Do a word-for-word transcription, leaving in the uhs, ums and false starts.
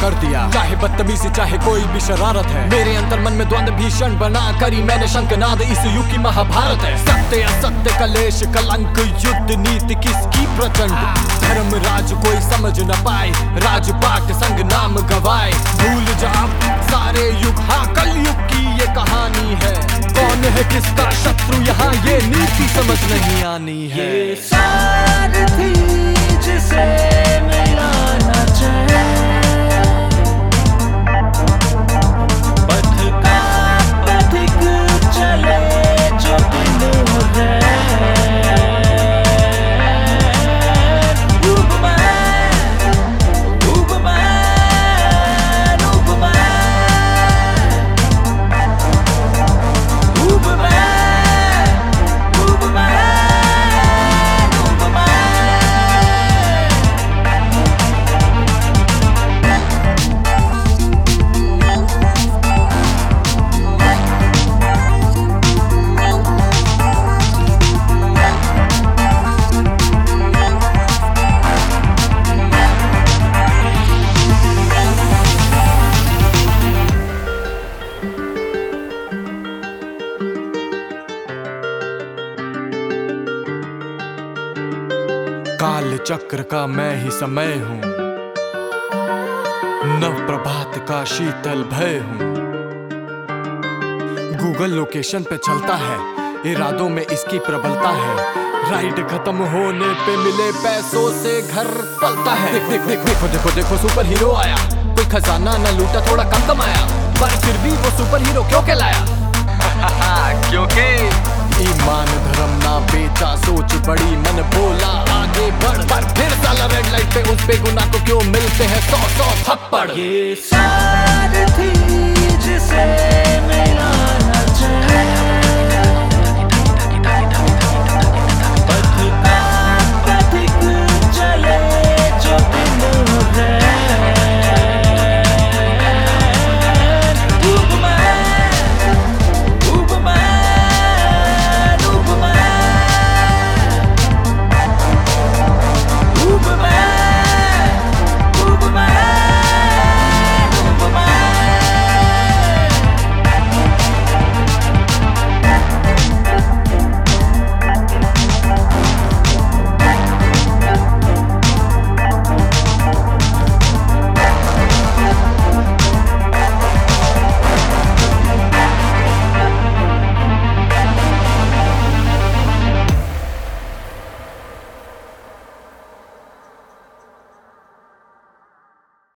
कर दिया। चाहे बदतमीजी चाहे कोई भी शरारत है, मेरे अंतर मन में द्वंद भीषण बना करी मैंने शंखनाद। इस युग की महाभारत है, सत्य असत्य कलेश कलंक युद्ध नीति किसकी प्रचंड। धर्म राज कोई समझ न पाए, राजपाट संग नाम गवाए। भूल जा सारे युग, हाँ कल युग की ये कहानी है। कौन है किसका शत्रु यहाँ ये नीति समझ नहीं आनी है। ये सारथी जिसे मिलाना चाहे, पथ का पथिक चले जो दिन है। काल चक्र का मैं ही समय हूँ, नव प्रभात का शीतल भय हूँ। गूगल लोकेशन पे चलता है, इरादों में इसकी प्रबलता है। राइड खत्म होने पे मिले पैसों से घर पलता है। देख देख देख देखो देखो देखो सुपर हीरो आया, कोई खजाना न लूटा थोड़ा कम कमाया, पर फिर भी वो सुपर हीरो क्यों कहलाया? क्योंकि ईमान धर्म ना बेचा, सोच बड़ी मन बोला आगे बढ़। पर फिर साला रेड लाइट पे उस बेगुनाह को क्यों मिलते हैं सौ सौ थप्पड़। ये सारथी जिसे